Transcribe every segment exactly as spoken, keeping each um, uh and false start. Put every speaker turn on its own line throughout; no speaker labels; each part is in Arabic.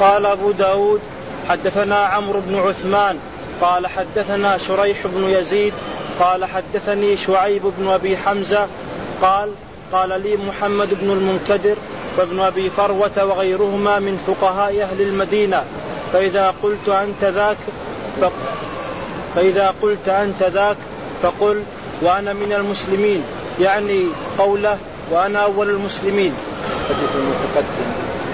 قال أبو داود حدثنا عمرو بن عثمان قال حدثنا شريح بن يزيد قال حدثني شعيب بن أبي حمزة قال قال لي محمد بن المنكدر وابن أبي فروة وغيرهما من فقهاء أهل المدينة فإذا قلت أنت ذاك فإذا قلت أنت ذاك فقل وأنا من المسلمين، يعني قوله وأنا أول المسلمين.
حديث المتقدم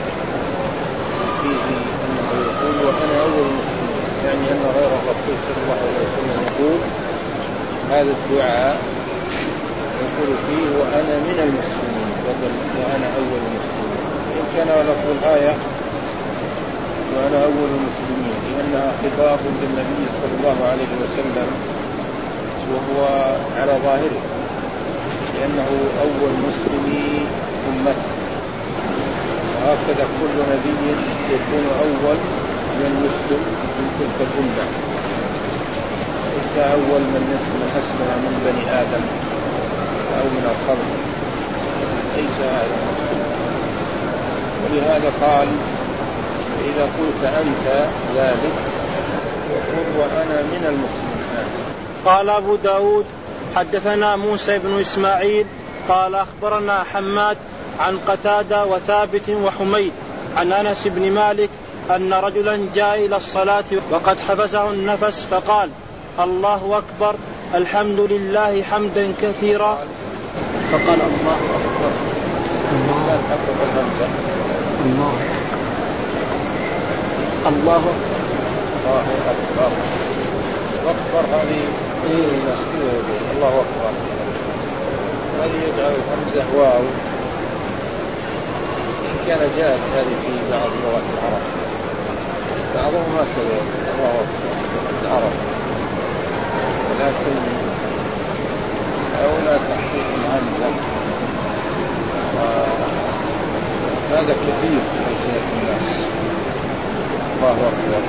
فيه أنه يقول وأنا أول المسلمين، يعني أن غير الرسول صلى الله عليه وسلم يقول هذا الدعاء يقول فيه وأنا من المسلمين بدل وأنا أول المسلمين. إن كان لفظ الآية وأنا أول المسلمين لأنها خطاب للنبي صلى الله عليه وسلم وهو على ظاهره لأنه أول مسلمي أمته، وهكذا كل نبي يكون أول من مسلم من تلك الأمة، ليس أول من أسلم من بني آدم أو من الخلق، ليس هذا المقصود. ولهذا قال إذا قلت أنت ذلك وقل وأنا من المسلمين.
قال أبو داود حدثنا موسى بن إسماعيل قال أخبرنا حماد عن قتادة وثابت وحميد عن أنس بن مالك أن رجلا جاء إلى الصلاة وقد حبسه النفس فقال الله أكبر الحمد لله حمدا كثيرا، فقال الله أكبر
الله أكبر
الله الله
أكبر أكبر هذه الله أكبر هذه يجعل الهمزة واو، إن كان جاءت هذه في بعض لغات العرب بعضهم هكذا الله أكبر العرب، ولكن أولى تحقيق الهمزة وهذا كثير في ألسنة الناس الله أكبر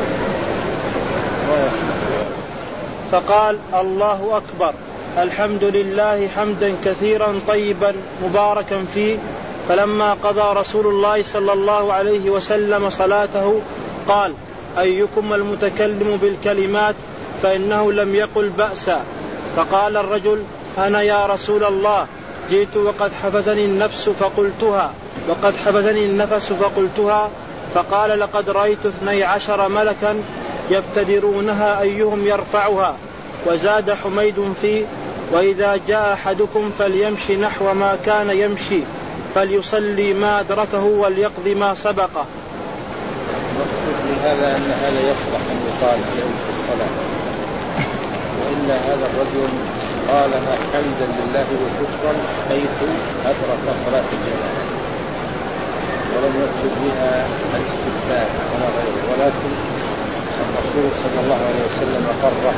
ما يصح.
فقال الله أكبر الحمد لله حمدا كثيرا طيبا مباركا فيه. فلما قضى رسول الله صلى الله عليه وسلم صلاته قال أيكم المتكلم بالكلمات فإنه لم يقل بأسا. فقال الرجل أنا يا رسول الله جئت وقد حفزني النفس فقلتها وقد حفزني النفس فقلتها. فقال لقد رأيت اثني عشر ملكا يبتدرونها أيهم يرفعها. وزاد حميد فيه وإذا جاء أحدكم فليمشي نحو ما كان يمشي فليصلي ما أدركه وليقضي ما سبقه.
نقصد لهذا أن هذا يصلح أن يقال في الصلاة، وإلا هذا الرجل قالها حمدا لله وشكرا حيث أدرك صلاة الجماعة ولم يقصد بها الاستفتاء ولا غيره، ولكن الرسول صلى الله عليه وسلم قرر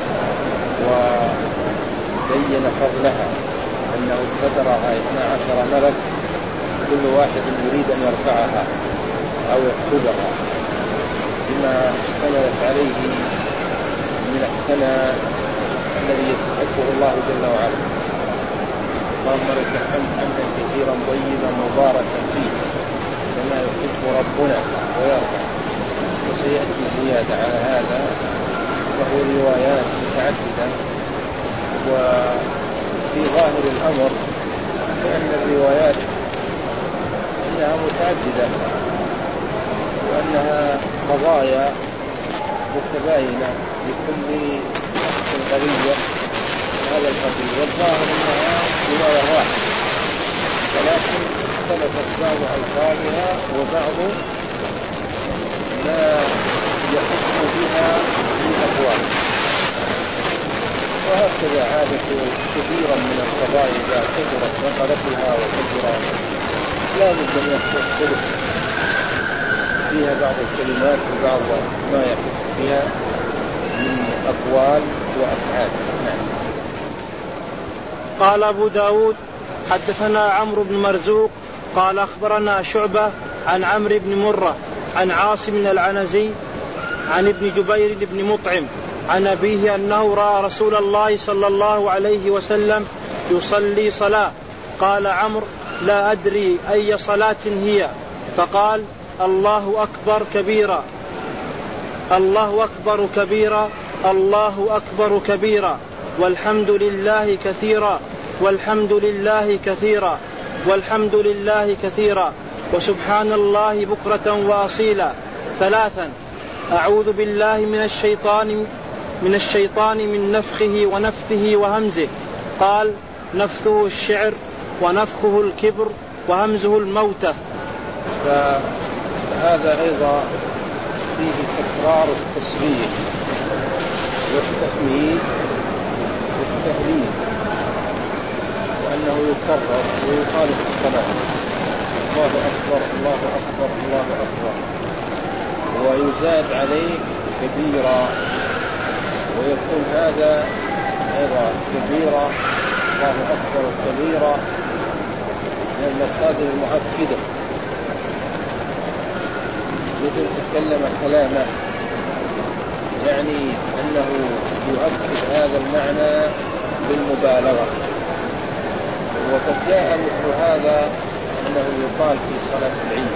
وبين فضلها أنه ابتدرها اثنا عشر ملك كل واحد يريد أن يرفعها أو يكتبها بما اشتملت عليه من الثناء الذي يستحقه الله جل وعلا. اللهم لك الحمد حمدا كثيرا طيبا مباركا فيه كما يحب ربنا ويرضى. وسيأتي زيادة على هذا وهو روايات متعددة، وفي ظاهر الأمر فإن الروايات إنها متعددة وأنها قضايا متباينة لكل قضية هذا القضية، والظاهر أنها رواية واحدة ولكن اختلفت بعض ألفاظها وبعض ما يحكم بها من أقوال. وهكذا عادة كثيرا من القضايا إذا كثرت نقلتها وكثر لا بد من يختلف فيها بعض الكلمات وبعض ما يحكم بها من أقوال وأفعال.
قال أبو داود حدثنا عمرو بن مرزوق قال أخبرنا شعبة عن عمرو بن مرة عن عاصم العنزي عن ابن جبير بن مطعم عن أبيه أنه رأى رسول الله صلى الله عليه وسلم يصلي صلاة. قال عمرو لا أدري أي صلاة هي، فقال الله أكبر كبيرا الله أكبر كبيرا الله أكبر كبيرا والحمد لله كثيرا والحمد لله كثيرا والحمد لله كثيرا وسبحان الله بكرة وأصيلا ثلاثا. أعوذ بالله من الشيطان من الشيطان من نفخه ونفثه وهمزه. قال: نفثه الشعر ونفخه الكبر وهمزه الموتة.
فهذا أيضا فيه تكرار التصريح والتحميد والتهليل، وأنه يكرر ويقال في الصلاة: الله أكبر الله أكبر الله أكبر، ويزاد عليه كبيرا، ويكون هذا أيضا كبيرا الله أكبر كبيرا من المصادر المؤكدة، مثل تكلم كلاما، يعني أنه يؤكد هذا المعنى بالمبالغة. وقد جاء مثل هذا أنه يقال في صلاة العيد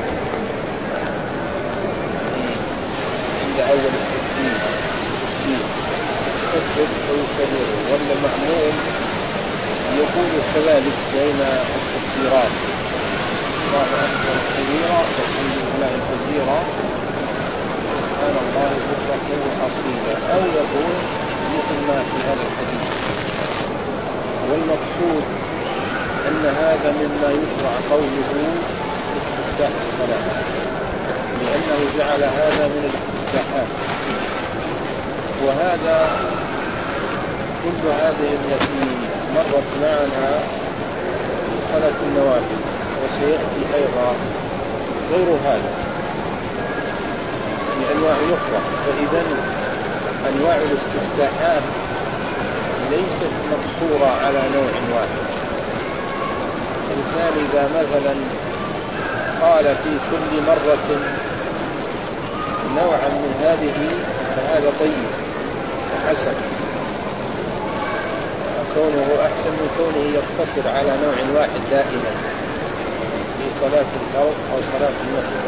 عند أول التكبير يكبر ويكبر، ولا المأموم يقول كذلك بين التكبيرات: الله أكبر كبيرا والحمد لله كثيرا سبحان الله بكرة وأصيلا، أو يقول مثل ما في هذا الحديث. والمقصود أن هذا مما يشرع قوله استفتاح الصلاة، لأنه جعل هذا من الاستفتاحات. وهذا كل هذه التي مرت معنا في صلاة النوافل، وسيأتي أيضا غير هذا بأنواع أخرى. فإذا أنواع الاستفتاحات ليست مقصورة على نوع واحد. الإنسان إذا مثلا قال في كل مرة نوعا من هذه فهذا طيب وحسن، كونه أحسن من كونه يقتصر على نوع واحد دائما في صلاة الفرض أو صلاة النفل.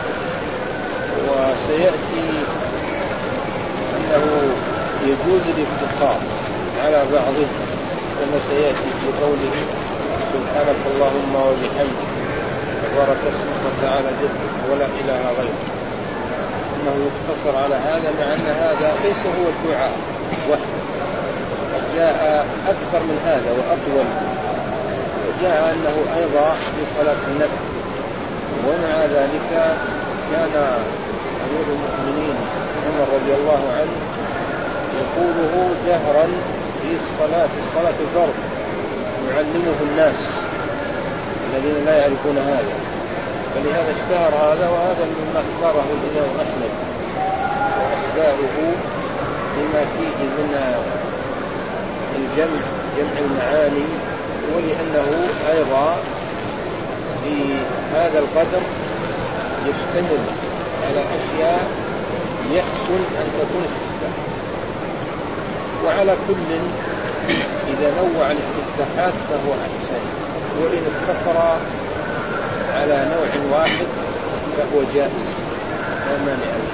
وسيأتي أنه يجوز الاقتصار على بعضه، كما سيأتي في قوله: سبحانك اللهم وبحمدك تبارك اسمك وتعالى جدك ولا إله غيرك، أنه يقتصر على هذا، مع أن هذا ليس هو الدعاء وحده، قد جاء أكثر من هذا وأطول. وجاء أنه أيضا في صلاة النفل. ومع ذلك كان أمير المؤمنين عمر رضي الله عنه يقوله جهرا في الصلاة في صلاة الفرض، يعلمه الناس الذين لا يعرفون هذا. فلهذا اشتهر هذا، وهذا مما اختاره الإمام أحمد وأتباعه لما فيه من الجمع جمع المعاني، ولأنه أيضا في هذا القدر يشتمل على أشياء يحسن أن تكون استفتاح. وعلى كل إذا نوع الاستفتاحات فهو أحسن، وإن اقتصر على نوع واحد فهو جائز لا مانع منه.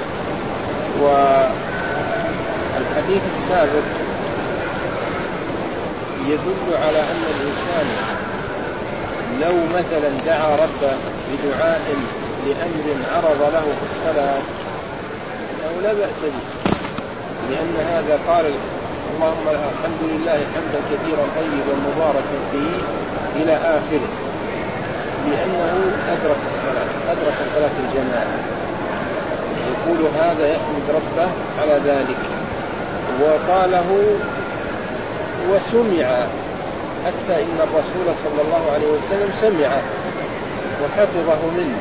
والحديث السابق يدل على أن الإنسان لو مثلا دعا ربه بدعاء لأمر عرض له في الصلاة أنه لا بأس به، لأن هذا قال: اللهم الحمد لله حمدا كثيرا طيبا مباركا فيه إلى آخره، لأنه أدرك الصلاة أدرك صلاة الجماعة. يقول هذا يحمد ربه على ذلك، وقاله وسمع، حتى إن الرسول صلى الله عليه وسلم سمعه وحفظه منه.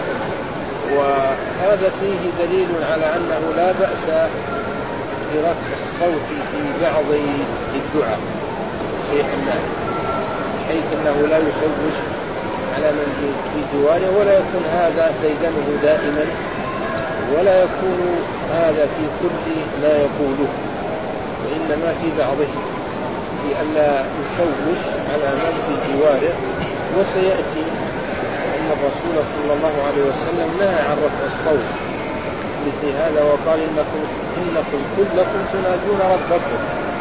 وهذا فيه دليل على أنه لا بأس برفع الصوت في بعض الدعاء شيئا ما، حيث أنه لا يشوش على من في جواره، ولا يكون هذا ديدنه دائما، ولا يكون هذا في كل ما يقوله، وإنما في بعضه، لئلا يشوش على من في جواره. وسيأتي أن الرسول صلى الله عليه وسلم نهى عن رفع الصوت مثل هذا، وقال إنكم, إنكم كلكم تنادون ربكم،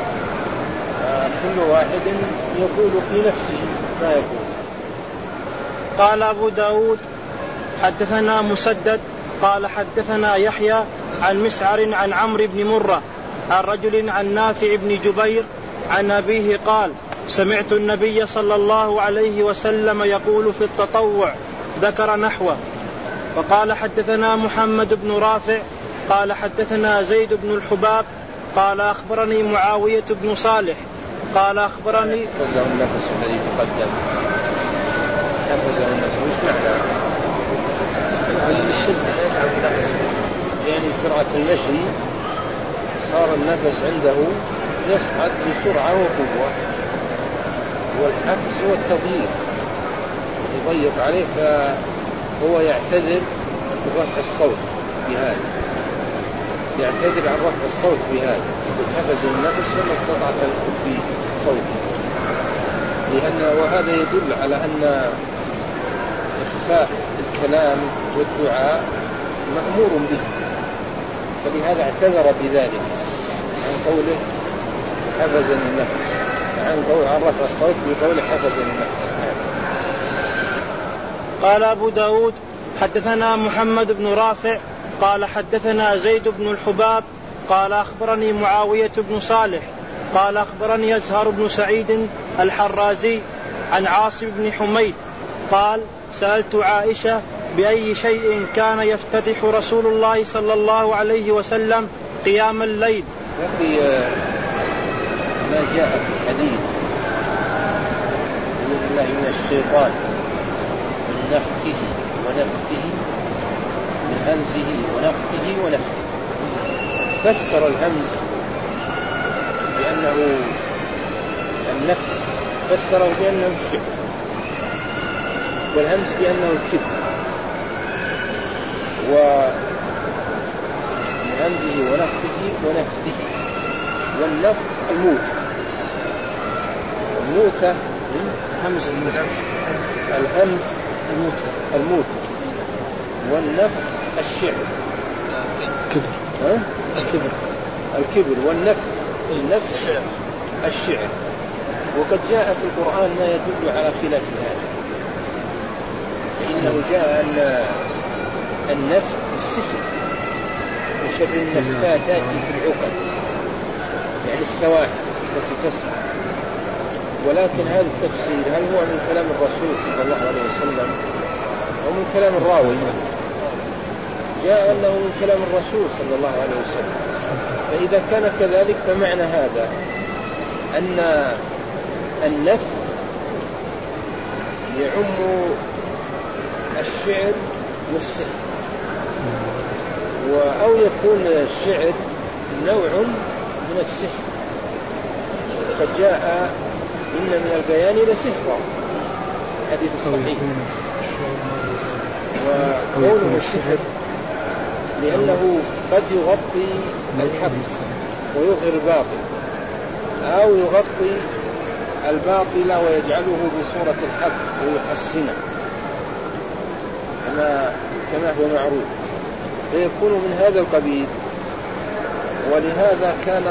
كل واحد يقول في نفسه ما يقول.
قال أبو داود حدثنا مسدد قال حدثنا يحيى عن مسعر عن عمرو بن مرة عن رجل عن نافع بن جبير عن أبيه قال سمعت النبي صلى الله عليه وسلم يقول في التطوع ذكر نحوه. فقال حدثنا محمد بن رافع قال حدثنا زيد بن الحباب قال أخبرني معاوية بن صالح قال أخبرني
حفظه النفس الذي تقدم. حفظه النفس مش معنى يعني سرعة المشي صار النفس عنده يصعد بسرعة وقوة، والحفظ هو التضييق يضيق عليه، فهو يعتذر برفع الصوت بهذا، يعتذر عن رفع الصوت بهذا، حفظ النفس فما استطاع في صوته، لأن وهذا يدل على أن إخفاء الكلام والدعاء مأمور به، فلهذا اعتذر بذلك عن قوله حفظ النفس، عن قول عن رفع الصوت بقوله حفظ النفس.
قال أبو داود حدثنا محمد بن رافع قال حدثنا زيد بن الحباب قال أخبرني معاوية بن صالح قال أخبرني أزهر بن سعيد الحرازي عن عاصم بن حميد قال سألت عائشة بأي شيء كان يفتتح رسول الله صلى الله عليه وسلم قيام الليل.
وفي ما جاء في الحديث أعوذ بالله من الشيطان من نفخه ونفثه من همزه ونفخه ونفثه، فسر الهمز بأنه النفخ، فسره بأنه الشعر، والهمز بأنه الكبر، ومن همزه ونفخه ونفثه، والنفخ الموت، الموتة
همز الموت،
الهمز
الموت
الموت، والنفخ الشعر
الكبر
ها؟
الكبر
الكبر، والنفخ النفخ
الشعر
الشعر. وقد جاء في القرآن ما يدل على خلاف هذا، فإنه جاء أن النفخ السحر وشر النفاثات في العقد، يعني السواحل التي تسمع، ولكن هذا التفسير هل هو من كلام الرسول صلى الله عليه وسلم أو من كلام الراوي؟ جاء أنه من كلام الرسول صلى الله عليه وسلم، فإذا كان كذلك فمعنى هذا أن النفخ يعم الشعر والسحر، أو يكون الشعر نوع من السحر. قد جاء إن من البيان لسحرا حديث صحيح، وقوله السحر لأنه قد يغطي الحق ويظهر الباطل، أو يغطي الباطل ويجعله بصورة الحق ويحسنه كما كما هو معروف، فيكون من هذا القبيل. ولهذا كان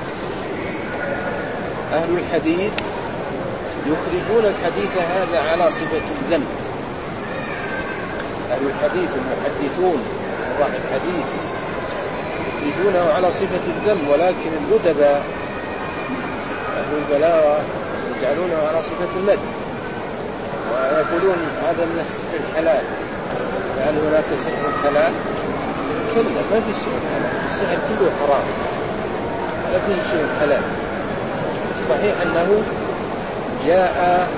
أهل الحديث يخرجون الحديث هذا على صفة الذم، أهل الحديث المحدثون وراء الحديث يخرجونه على صفة الذم، ولكن الأدباء أهل البلاغة يجعلونه على صفة المدح، ويقولون هذا من السحر الحلال. فهل هناك سحر حلال؟ كلا، ما في سحر حلال، السحر كله حرام، ما فيه شيء حلال. الصحيح أنه جاء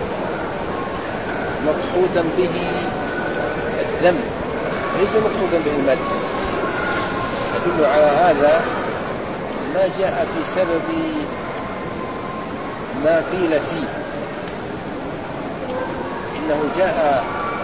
مقصودا به الذم ليس مقصودا به المدح، يدل على هذا ما جاء في سبب ما قيل فيه، إنه جاء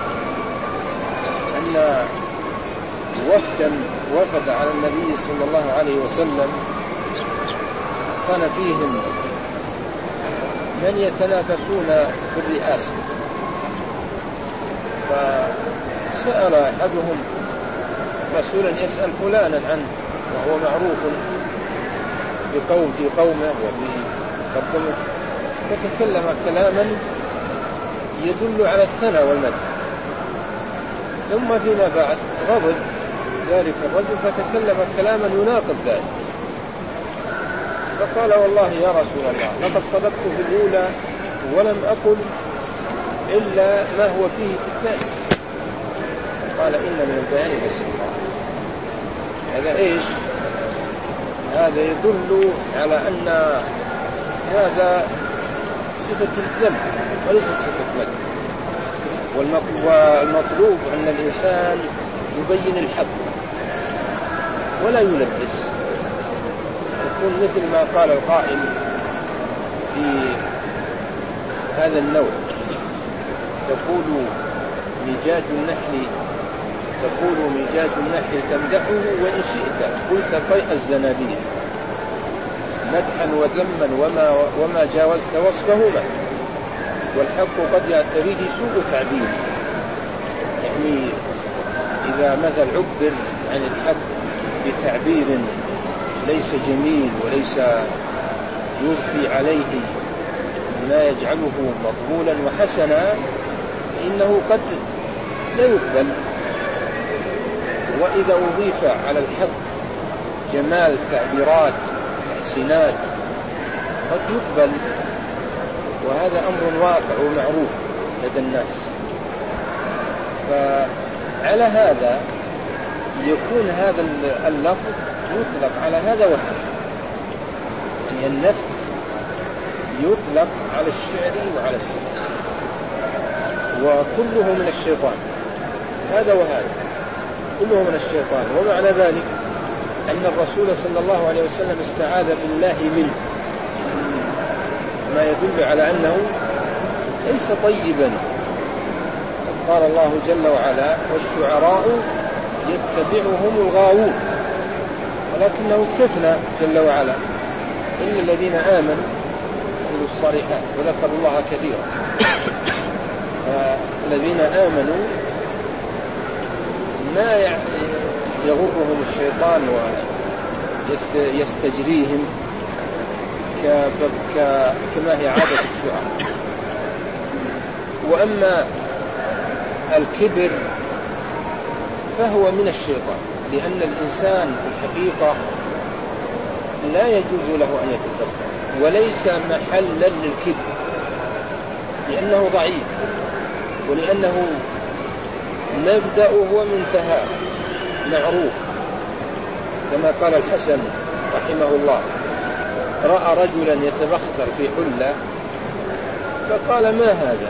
أن وفدا وفد على النبي صلى الله عليه وسلم كان فيهم من يتنافسون في الرئاسة، فسأل أحدهم رسولا يسأل فلانا عنه وهو معروف بقوم في قومه وفي قدمه، فتكلم كلاما يدل على الثناء والمدح، ثم فيما بعد غضب ذلك الرجل فتكلم كلاما يناقض ذلك، فقال والله يا رسول الله لقد صدقت في الأولى ولم أقل إلا ما هو فيه في الثاني. قال إن من البيان لسحرا. هذا إيش؟ هذا يدل على أن هذا صفة الذم وليس صفة مدح، والمطلوب أن الإنسان يبين الحق ولا يلبس، يكون مثل ما قال القائل في هذا النوع، تقول ميجات النحل تقول ميجات النحل تمدحه وإن شئت قلت قيء الزنابير مدحا وذما وما, وما جاوزت وصفهما، والحق قد يعتريه سوء تعبير. يعني إذا مثل عبر عن الحق بتعبير ليس جميل وليس يضفي عليه ما يجعله مقبولا وحسنا إنه قد لا يقبل، وإذا أضيف على الحق جمال تعبيرات تحسينات قد يقبل، وهذا أمر واقع ومعروف لدى الناس. فعلى هذا يكون هذا اللفظ يطلق على هذا وهذا، يعني النفس يطلق على الشعر وعلى السحر، وكله من الشيطان، هذا وهذا كله من الشيطان. ومعنى ذلك أن الرسول صلى الله عليه وسلم استعاذ بالله منه، ما يدل على أنه ليس طيبا. قال الله جل وعلا والشعراء يتبعهم الغاوون، ولكنه استثنى جل وعلا إلا الذين آمنوا وعملوا الصالحات وذكروا الله كثيرا. الذين آمنوا ما يغرهم الشيطان ويستجريهم كما هي عادة الشعراء. وأما الكبر فهو من الشيطان، لأن الإنسان في الحقيقة لا يجوز له أن يتكبر، وليس محلا للكبر، لأنه ضعيف، ولأنه مبدأه ومنتهاه معروف، كما قال الحسن رحمه الله رأى رجلا يتبختر في حلة فقال ما هذا؟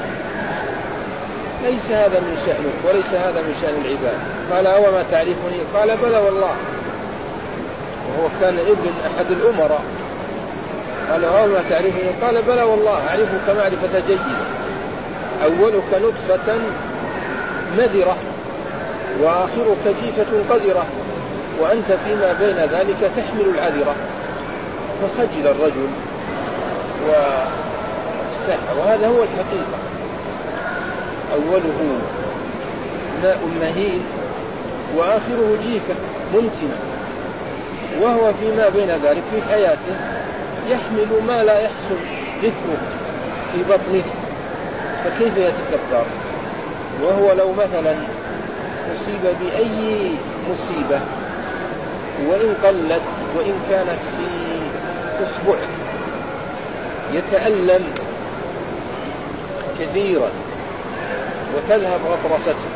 ليس هذا من شأنك وليس هذا من شأن العباد. قال أوما تعرفني؟ قال بلى والله، وهو كان ابن أحد الأمراء. قال أوما تعرفني؟ قال بلى والله أعرفك معرفة جيدة، أولك نطفة مذرة وآخرك جيفة قذرة وأنت فيما بين ذلك تحمل العذرة. فخجل الرجل واستحى، وهذا هو الحقيقة، أوله ماء مهين وآخره جيفة منتنة، وهو فيما بين ذلك في حياته يحمل ما لا يحسن ذكره في بطنه، فكيف يتكبر؟ وهو لو مثلا أصيب بأي مصيبة وإن قلت وإن كانت في أسبوع يتألم كثيرا وتذهب غطرسته،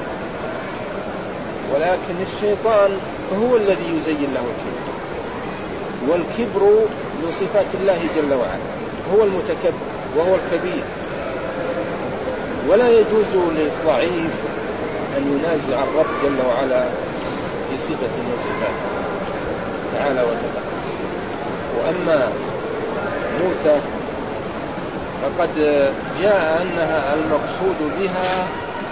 ولكن الشيطان هو الذي يزين له الكبر، والكبر من صفات الله جل وعلا، هو المتكبر وهو الكبير، ولا يجوز للضعيف أن ينازع الرب جل وعلا في صفة من صفاته تعالى وتقدس. وأما موتى فقد جاء أنها المقصود بها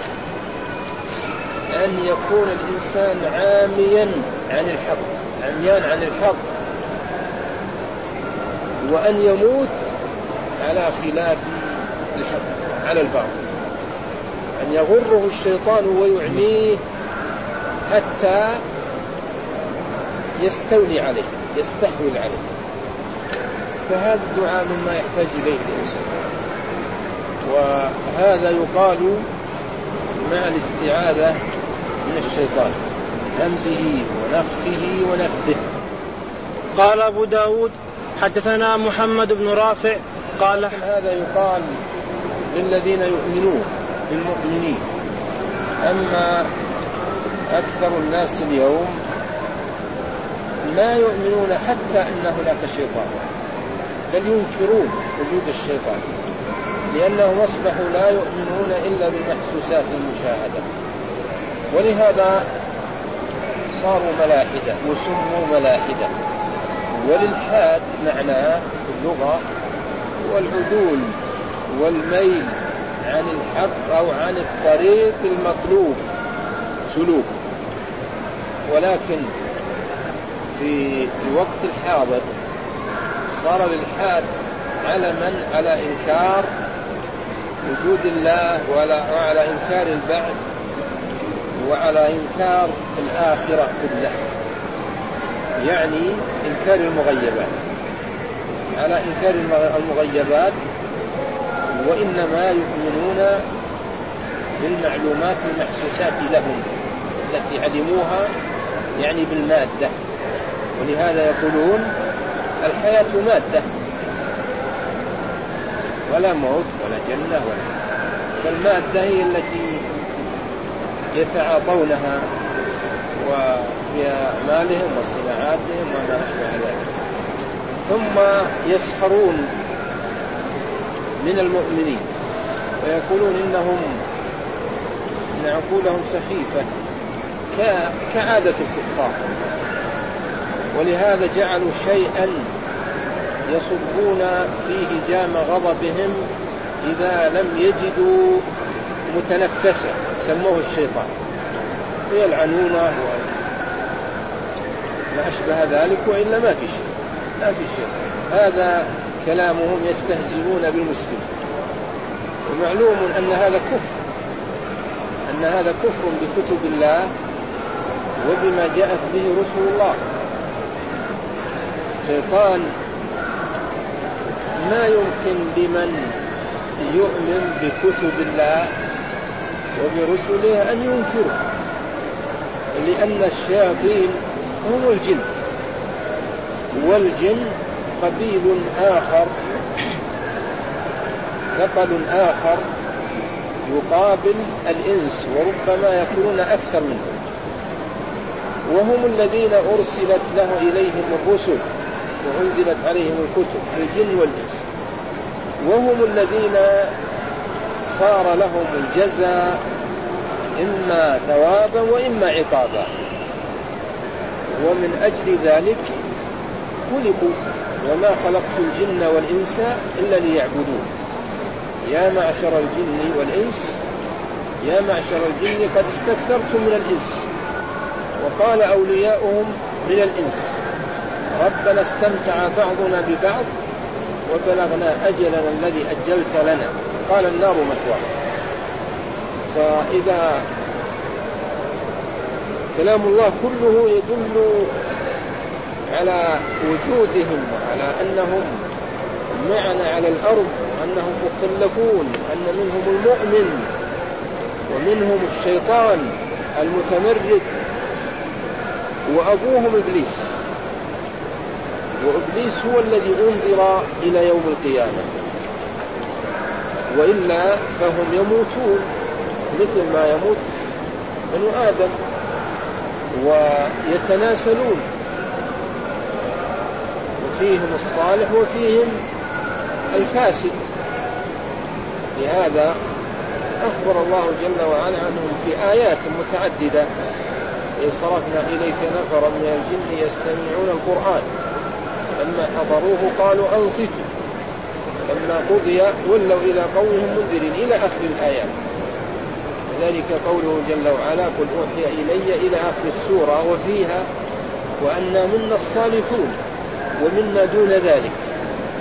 أن يكون الإنسان عاميا عن الحق، عميان عن الحق، وأن يموت على خلاف الحق، على الباطل. أن يغره الشيطان ويعميه حتى يستولي عليه يستحوذ عليه. فهذا الدعاء مما يحتاج إليه الإنسان، وهذا يقال مع الاستعاذة من الشيطان همزه ونفخه ونفثه.
قال أبو داود حدثنا محمد بن رافع قال
هذا يقال للذين يؤمنون بالمؤمنين. أما أكثر الناس اليوم ما يؤمنون حتى أن هناك شيطان، بل ينكرون وجود الشيطان، لأنهم أصبحوا لا يؤمنون إلا بالمحسوسات المشاهدة، ولهذا صاروا ملاحدة وسموا ملاحدة. والإلحاد معناه في اللغة والعدول والميل عن الحق أو عن الطريق المطلوب سلوك. ولكن في الوقت الحاضر صار الإلحاد علما على إنكار وجود الله وعلى إنكار البعث وعلى إنكار الآخرة كلها، يعني إنكار المغيبات، على إنكار المغيبات، وإنما يؤمنون بالمعلومات المحسوسات لهم التي علموها، يعني بالمادة. ولهذا يقولون الحياة مادة، ولا موت ولا جنة ولا، فالمادة هي التي يتعاطونها وفي أعمالهم وصناعاتهم وما أشبه ذلك. ثم يسخرون من المؤمنين ويقولون إنهم إن عقولهم سخيفة كعادة الكفار، ولهذا جعلوا شيئا يصبون فيه جام غضبهم إذا لم يجدوا متنفسا، سموه الشيطان، ويلعنونه وما أشبه ذلك، وإلا ما في شيء ما في شيء. هذا كلامهم، يستهزئون بالمسلم. ومعلوم أن هذا كفر، أن هذا كفر بكتب الله وبما جاءت به رسل الله. الشيطان ما يمكن لمن يؤمن بكتب الله وبرسله أن ينكره، لأن الشياطين هم الجن، والجن قبيل آخر ثقل آخر يقابل الإنس، وربما يكونون أكثر منهم، وهم الذين أرسلت له إليهم الرسل وأنزلت عليهم الكتب، الجن والإنس، وهم الذين صار لهم الجزاء إما ثوابا وإما عقابا، ومن أجل ذلك خلقوا. وما خلقت الجن والإنس إلا ليعبدون. يا معشر الجن والإنس يا معشر الجن قد استكثرتم من الإنس. وقال أولياؤهم من الإنس ربنا استمتع بعضنا ببعض وبلغنا أجلنا الذي أجلت لنا، قال النار مثوانا. فإذا كلام الله كله يدل على وجودهم وعلى أنهم معنا على الأرض، أنهم مكلفون، أن منهم المؤمن ومنهم الشيطان المتمرد، وأبوهم إبليس. وإبليس هو الذي أنذر إلى يوم القيامة، وإلا فهم يموتون مثل ما يموت بنو آدم ويتناسلون، وفيهم الصالح وفيهم الفاسد. لهذا أخبر الله جل وعلا عنهم في آيات متعددة: إذ صرفنا إليك نفرا من الجن يستمعون القرآن لما حضروه قالوا أنصتوا لما قضي ولوا إلى قومهم منذرين، إلى آخر الآيات. ذلك قوله جل وعلا: قل أوحي إلي، إلى آخر السورة، وفيها: وأنا منا الصالحون ومنا دون ذلك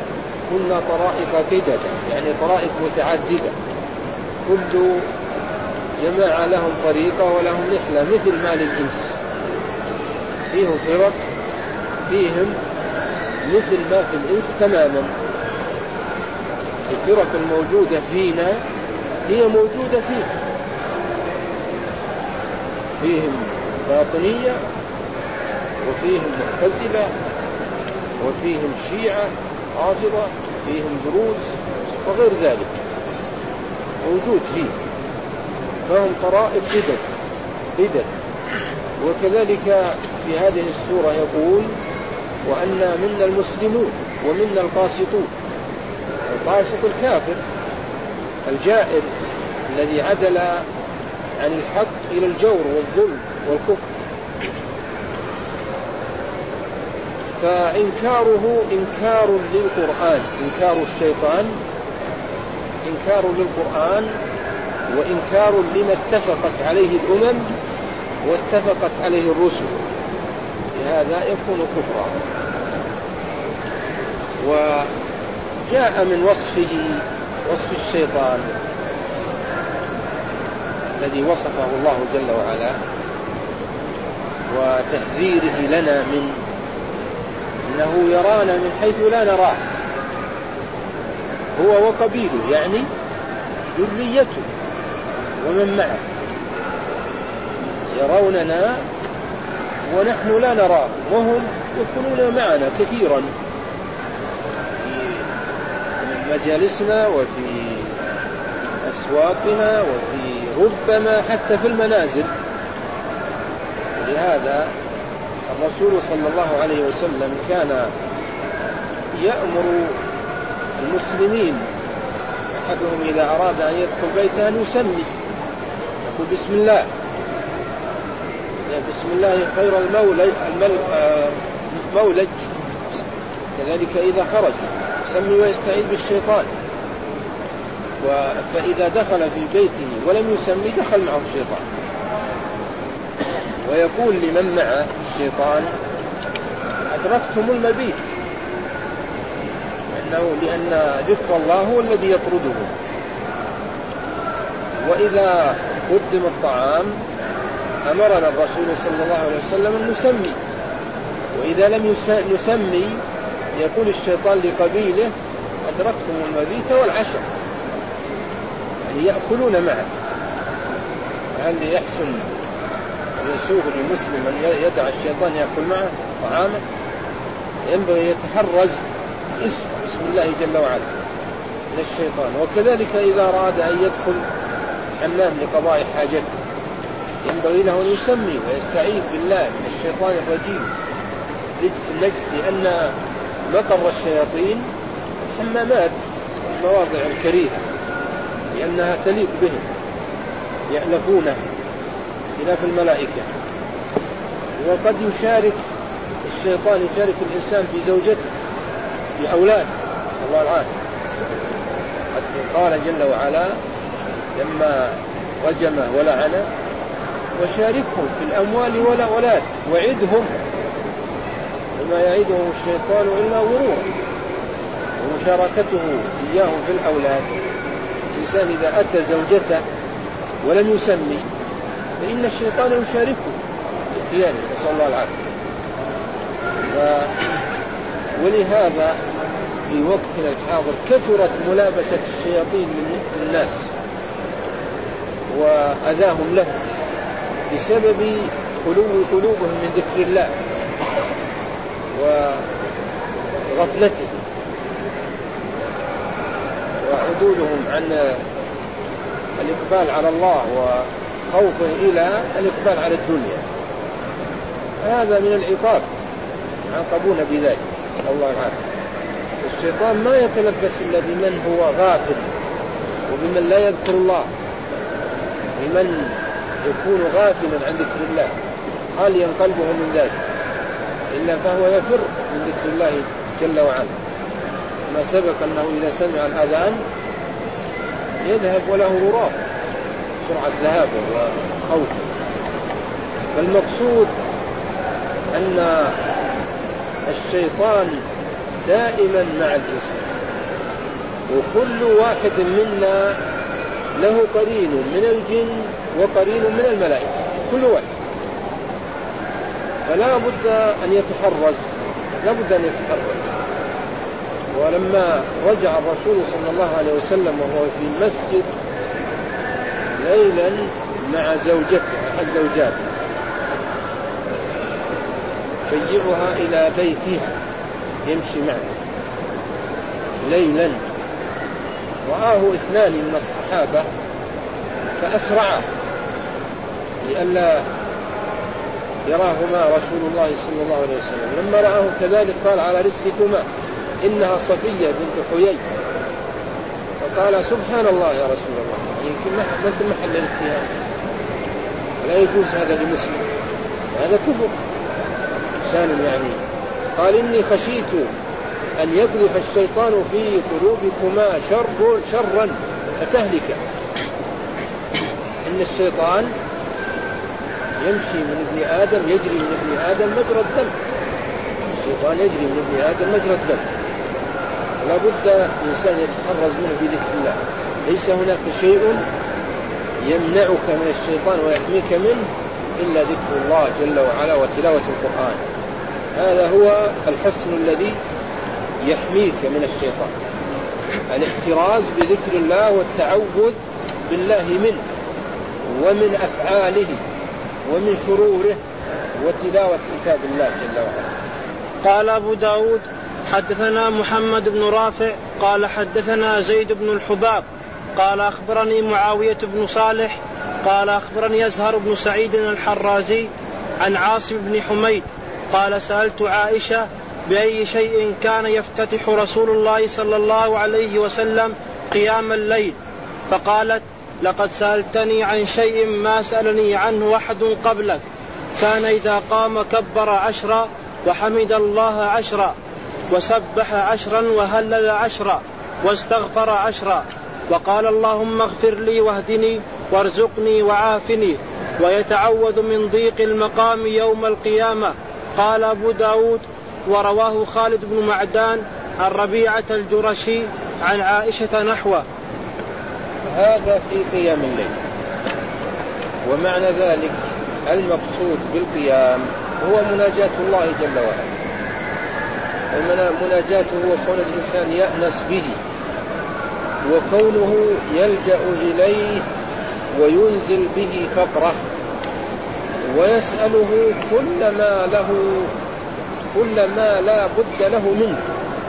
كنا طرائق قددا، يعني طرائق متعددة، كل جماعة لهم طريقة ولهم رحلة مثل ما للإنس، فيهم فرق فيهم مثل ما في الإنس تماما. الفرق الموجودة فينا هي موجودة فيه، فيهم باطنية وفيهم معتزلة وفيهم شيعة رافضة، فيهم دروز وغير ذلك موجود فيه، فهم طرائق بدد بدد. وكذلك في هذه السورة يقول وأنا منا المسلمون ومنا القاسطون. القاسط الكافر الجائر الذي عدل عن الحق إلى الجور والظلم والكفر، فإنكاره إنكار للقرآن، إنكار الشيطان إنكار للقرآن وإنكار لما اتفقت عليه الأمم واتفقت عليه الرسل، لهذا يكون كفرا. وجاء من وصفه وصف الشيطان الذي وصفه الله جل وعلا وتحذيره لنا من أنه يرانا من حيث لا نراه، هو وقبيله يعني ذريته ومن معه يروننا ونحن لا نراه، وهم يكونون معنا كثيرا في مجالسنا وفي أسواقنا وفي ربما حتى في المنازل. لهذا الرسول صلى الله عليه وسلم كان يأمر المسلمين أحدهم إذا أراد أن يدخل بيته أن يسمي، يقول بسم الله، بسم الله خير المولج, المولج. كذلك إذا خرج يسمي ويستعيذ بالشيطان، فإذا دخل في بيته ولم يسمي دخل معه الشيطان. ويقول لمن مع الشيطان أدركتم المبيت، لأنه لأن ذكر الله هو الذي يطرده. وإذا قدم الطعام أمرنا الرسول صلى الله عليه وسلم أن نسمي، وإذا لم نسمي يقول الشيطان لقبيله أدركتم المبيت والعشاء، يعني يأكلون معه. هل يحسن يسوغ للمسلم أن يدع الشيطان يأكل معه طعامه؟ ينبغي يتحرز اسم بسم الله جل وعلا من الشيطان. وكذلك إذا أراد أن يدخل حمام لقضاء حاجته ينبغي له أن يسمي ويستعيذ بالله من الشيطان الرجيم رجس النجس، لأن مقر الشياطين الحمامات المواضع الكريهة، لأنها تليق بهم يألفونها خلاف الملائكة. وقد يشارك الشيطان يشارك الإنسان في زوجته في أولاد الله العافية. قال جل وعلا لما رجمه ولعنه وشاركهم في الأموال والأولاد وعدهم وما يعدهم الشيطان إلا غرورا. ومشاركته إياهم في الأولاد، الإنسان إذا أتى زوجته ولم يسمي فإن الشيطان يشاركه اختياره، نسأل الله العافية. ولهذا في وقتنا الحاضر كثرت ملابسة الشياطين من الناس وأذاهم له بسبب خلو قلوبهم من ذكر الله وغفلته وعدولهم عن الإقبال على الله وخوفه إلى الإقبال على الدنيا. هذا من العقاب عاقبون بذلك، نسأل الله العافية. الشيطان ما يتلبس إلا بمن هو غافل وبمن لا يذكر الله، بمن يكون غافلا عن ذكر الله خاليا قلبه من ذلك، إلا فهو يفر من ذكر الله جل وعلا. ما سبق أنه إذا سمع الأذان يذهب وله رعب سرعة ذهابه وخوفه. فالمقصود أن الشيطان دائما مع الإنسان، وكل واحد منا له قرين من الجن وقرين من الملائكة كل واحد، فلا بد أن يتحرز، لا بد أن يتحرز. ولما رجع الرسول صلى الله عليه وسلم وهو في المسجد ليلا مع زوجته أحد زوجاته شجعها إلى بيتها يمشي معه ليلا، رآه اثنان من الصحابة فأسرعا لئلا يراهما رسول الله صلى الله عليه وسلم. لما رآه كذلك قال على رسلكما إنها صفية بنت حيي، فقال سبحان الله يا رسول الله، يمكن ما في محل الاتهام، لا يجوز هذا لمسلم، هذا كفر إنسان يعني. قال إني خشيت أن يقذف الشيطان في قلوبكما شر شرا فتهلك. إن الشيطان يمشي من ابن آدم يجري من ابن آدم مجرى الدم، الشيطان يجري من ابن آدم مجرى الدم، لا بد الإنسان يتحرز منه بذكر الله. ليس هناك شيء يمنعك من الشيطان ويحميك منه إلا ذكر الله جل وعلا وتلاوة القرآن، هذا هو الحصن الذي يحميك من الشيطان، الاحتراز بذكر الله والتعوذ بالله منه ومن أفعاله ومن شروره وتلاوة كتاب الله جل وعلا.
قال أبو داود حدثنا محمد بن رافع قال حدثنا زيد بن الحباب قال أخبرني معاوية بن صالح قال أخبرني يزهر بن سعيد الحرازي عن عاصم بن حميد قال سألت عائشة بأي شيء كان يفتتح رسول الله صلى الله عليه وسلم قيام الليل، فقالت لقد سألتني عن شيء ما سألني عنه أحد قبلك، كان إذا قام كبر عشرا وحمد الله عشرا وسبح عشرا وهلل عشرا واستغفر عشرا وقال اللهم اغفر لي واهدني وارزقني وعافني، ويتعوذ من ضيق المقام يوم القيامة. قال أبو داود ورواه خالد بن معدان عن ربيعة الجرشي عن عائشة نحوه.
هذا في قيام الليل. ومعنى ذلك المقصود بالقيام هو مناجاة الله جل وعلا، ومناجاته هو كون الإنسان يأنس به وكونه يلجأ إليه وينزل به فقره ويسأله كل ما له كل ما لا بد له منه.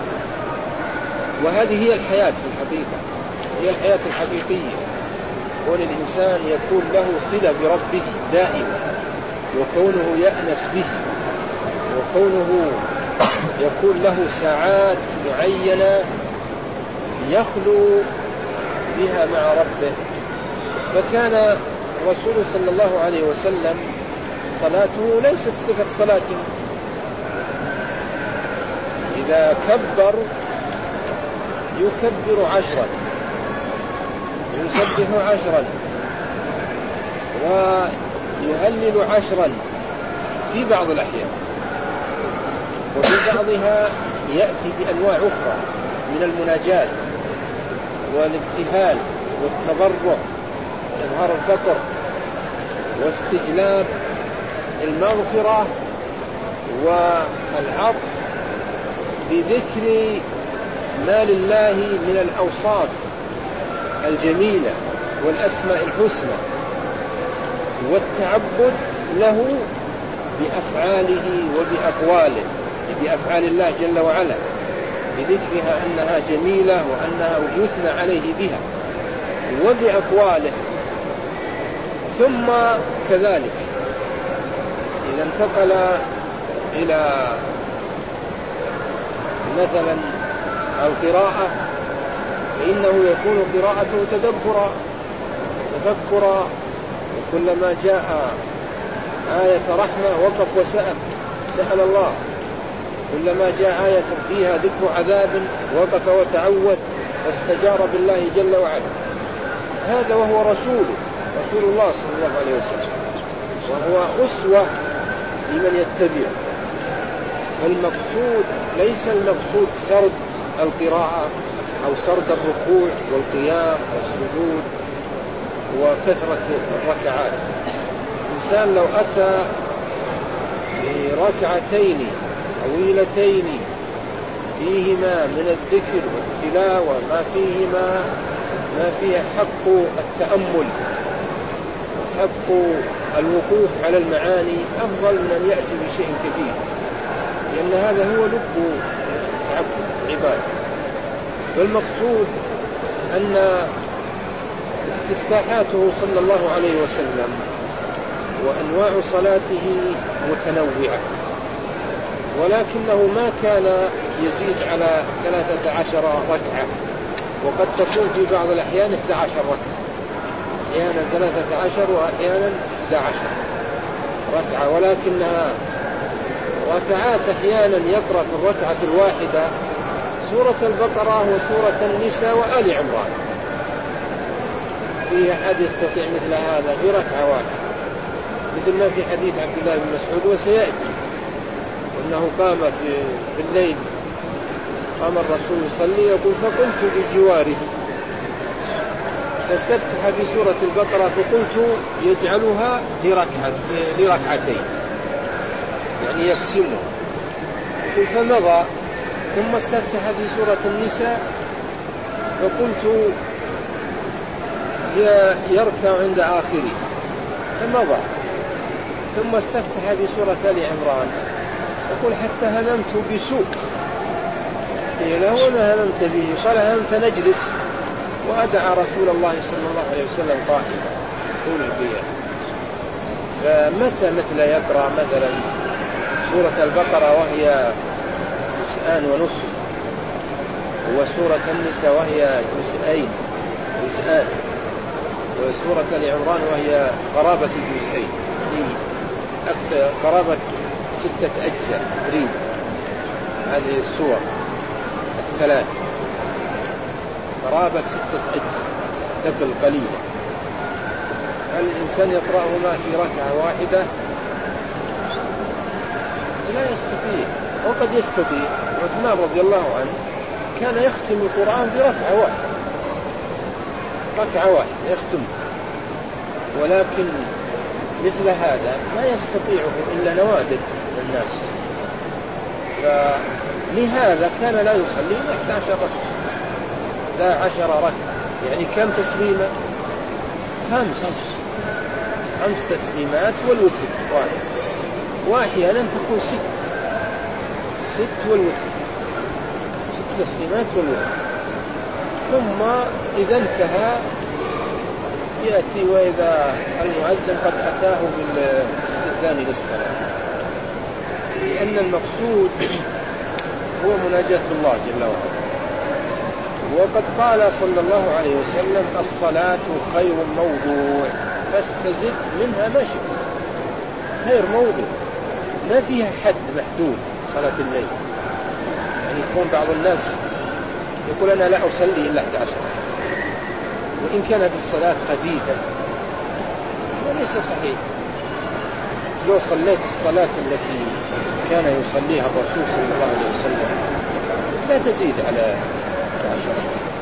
وهذه هي الحياة في الحقيقة، هي الحياة الحقيقية، كون الإنسان يكون له صلة بربه دائما، وكونه يأنس به، وكونه يكون له ساعات معينة يخلو بها مع ربه. فكان الرسول صلى الله عليه وسلم صلاته ليست صفة صلاة، إذا كبر يكبر عشرا يسبح عشرا ويهلل عشرا في بعض الأحيان، وفي بعضها يأتي بأنواع أخرى من المناجاة والابتهال والتضرع وإظهار الفقر واستجلاب المغفرة والعطف بذكر ما لله من الأوصاف الجميلة والأسماء الحسنى، والتعبد له بأفعاله وبأقواله، بأفعال الله جل وعلا، بذكرها أنها جميلة وأنها يثنى عليه بها، وبأقواله. ثم كذلك إذا انتقل إلى مثلا القراءة فإنه يكون قراءته تدبرا تفكرا، وكلما جاء آية رحمة وقف وسأل سأل الله، كلما جاء آية فيها ذكر عذاب وقف وتعوذ واستجار بالله جل وعلا. هذا وهو رسوله رسول الله صلى الله عليه وسلم، وهو أسوة لمن يتبع. فالمقصود ليس المقصود سرد القراءة أو سرد الركوع والقيام والسجود، وكثرة الركعات. الإنسان لو أتى بركعتين طويلتين فيهما من الذكر والتلاوة ما فيهما ما فيها حق التأمل حق الوقوف على المعاني أفضل من أن يأتي بشيء كبير، لأن هذا هو لب العبادة. والمقصود أن استفتاحاته صلى الله عليه وسلم وأنواع صلاته متنوعة، ولكنه ما كان يزيد على ثلاثة عشر ركعة، وقد تكون في بعض الأحيان اثنتا عشر ركعة، أحيانا ثلاثة عشر وأحيانا اثنتا عشر ركعة، ولكنها ركعات أحيانا يقرأ في الركعة الواحدة سورة البقرة وسورة النساء وآل عمران. في أحد يستطيع مثل هذا في ركعة واحدة، مثل ما في حديث عبد الله بن مسعود وسيأتي أنه قام في الليل، قام الرسول يصلي يقول فقلت بجواره فاستفتح بسورة البقرة فقلت يجعلها لركعة لركعتين يعني يقسمه، فمضى ثم استفتح بسورة النساء فقلت يركع عند آخره فمضى، ثم استفتح بسورة آل عمران يقول حتى هممت بسوء، قيل له وما هممت به؟ قال هممت نجلس وأدعى رسول الله صلى الله عليه وسلم قائما طول القيام. فمتى مثل يقرأ مثلا سورة البقرة وهي جزءان ونصف، وسورة النساء وهي جزئين جزءان، وسورة آل عمران وهي قرابة الجزئين، يعني قرابة ستة أجزاء تقريبا هذه السور الثلاث، قرابة ستة أجزاء تقل قليلا. هل الإنسان يقرأهما في ركعة واحدة؟ لا يستطيع، وقد يستطيع. عثمان رضي الله عنه كان يختم القرآن في ركعة واحدة ركعة واحدة يختم، ولكن مثل هذا ما يستطيعه إلا نوادر من الناس، فلهذا كان لا يصلي إحدى عشر ركعة إحدى عشر ركعة، يعني كم تسليمة؟ خمس خمس تسليمات والوتر واحد، وأحيانا تكون ست ست والوتر ست تسليمات والوتر. ثم إذا انتهى يأتي وإذا المؤذن قد أتاه بالاستئذان للصلاة، لأن المقصود هو مناجاة الله جل وعلا. وقد قال صلى الله عليه وسلم الصلاة خير موضوع فاستزد منها ما شئت. خير موضوع ما فيها حد محدود صلاة الليل، يعني يكون بعض الناس يقول أنا لا أصلي إلا أحد عشر وإن كانت الصلاة خفيفة، وليس صحيح. لو صليت الصلاة التي كان يصليها الرسول صلى الله عليه وسلم لا تزيد على عشر،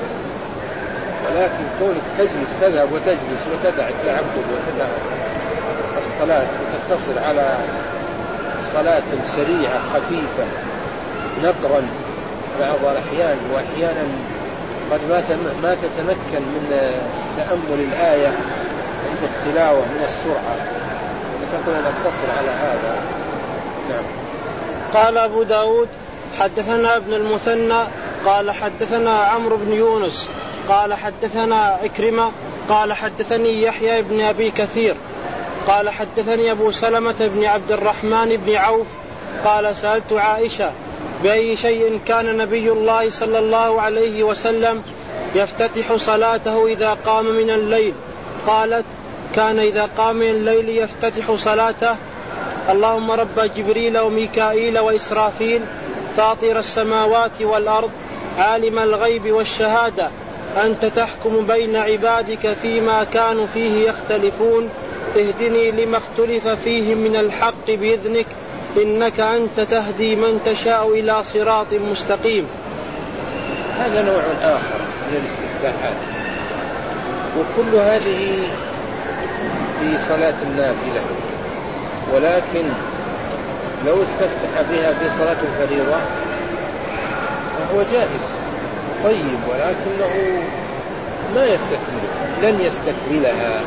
ولكن كونك تجلس تذهب وتجلس وتدع التعبد وتدع الصلاة وتقتصر على صلاة سريعة خفيفة نقرا بعض الأحيان، وأحيانا قد ما تتمكن من تأمل الآية عند التلاوة من السرعة، فتكون نقتصر على هذا. نعم.
قال أبو داود حدثنا ابن المثنى قال حدثنا عمرو بن يونس قال حدثنا عكرمة قال حدثني يحيى بن أبي كثير قال حدثني أبو سلمة بن عبد الرحمن بن عوف قال سألت عائشة بأي شيء كان نبي الله صلى الله عليه وسلم يفتتح صلاته إذا قام من الليل؟ قالت كان إذا قام من الليل يفتتح صلاته اللهم رب جبريل وميكائيل وإسرافيل فاطر السماوات والأرض عالم الغيب والشهادة أنت تحكم بين عبادك فيما كانوا فيه يختلفون اهدني لما اختلف فيه من الحق بإذنك إنك أنت تهدي من تشاء إلى صراط مستقيم.
هذا نوع آخر من الاستفتاحات، وكل هذه في صلاة النافلة، ولكن لو استفتح بها في صلاة الفريضة فهو جائز طيب، ولكنه ما يستكملها، لن يستكملها،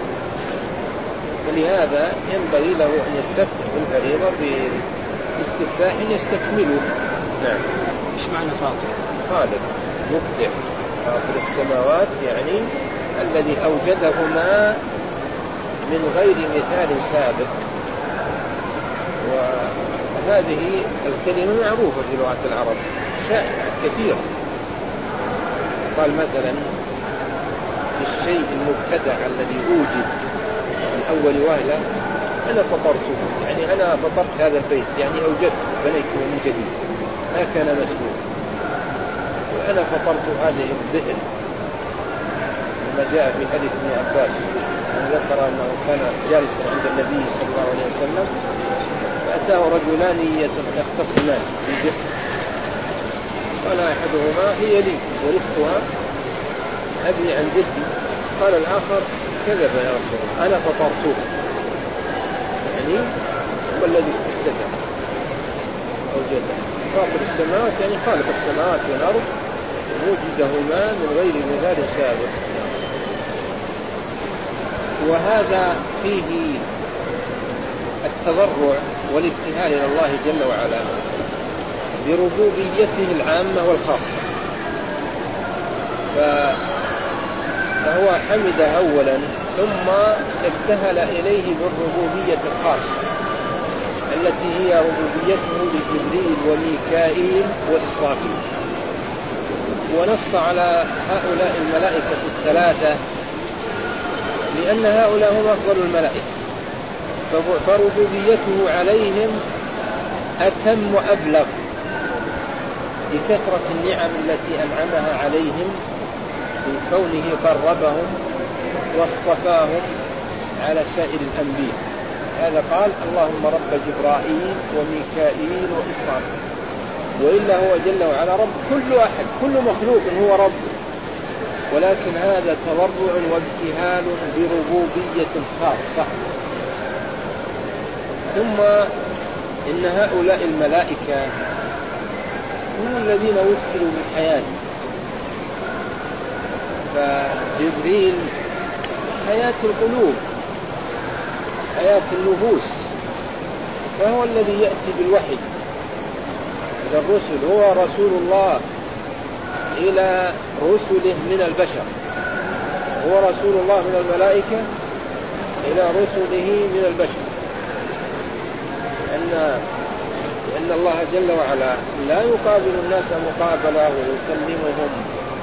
فلهذا ينبغي له أن يستفتح بالفريضة باستفتاح يستكمله. نعم.
إيش معنى فاطر؟
خالق مبدع فاطر السماوات، يعني الذي أوجدهما من غير مثال سابق. وهذه الكلمة معروفة في لغة العرب شائعة كثيرة. قال مثلا في الشيء المبتدع الذي أوجد من أول وهلة أنا فطرته، يعني أنا فطرت هذا البيت، يعني أوجدت بنيته من جديد ما كان مسبوق. وأنا فطرت هذه البئر ما جاء في حديث ابن عباس أن ذكر أنه كان جالسا عند النبي صلى الله عليه وسلم فأتاه رجلان يختصمان في البئر، قال أحدهما هي لي ورثتها أبي عن جدي، قال الآخر كذب يا رسول الله أنا فطرته، يعني هو الذي استفتح أوجده. فاطر السماوات يعني خالق السماوات والأرض وجدهما من غير مثال سابق. وهذا فيه التضرع والابتهال إلى الله جل وعلا بربوبيته العامة والخاصة. فهو حمد أولا ثم ابتهل إليه بالربوبية الخاصة التي هي ربوبيته لجبريل وميكائيل وإسرافيل، ونص على هؤلاء الملائكة الثلاثة لأن هؤلاء هم أفضل الملائكة، فربوبيته عليهم أتم وأبلغ بكثرة النعم التي أنعمها عليهم من كونه قربهم واصطفاهم على سائر الأنبياء. هذا قال اللهم رب جبرائيل وميكائيل وإسرافيل، وإلا هو جل وعلا رب كل أحد، كل مخلوق هو رب، ولكن هذا تضرع وابتهال بربوبية خاصة. ثم إن هؤلاء الملائكة هم الذين وكلوا بالحياة، فجبريل حياة القلوب حياة النفوس، فهو الذي يأتي بالوحي إلى الرسل، هو رسول الله إلى رسله من البشر، هو رسول الله من الملائكة إلى رسله من البشر، لأن لأن الله جل وعلا لا يقابل الناس مقابلة ويكلمهم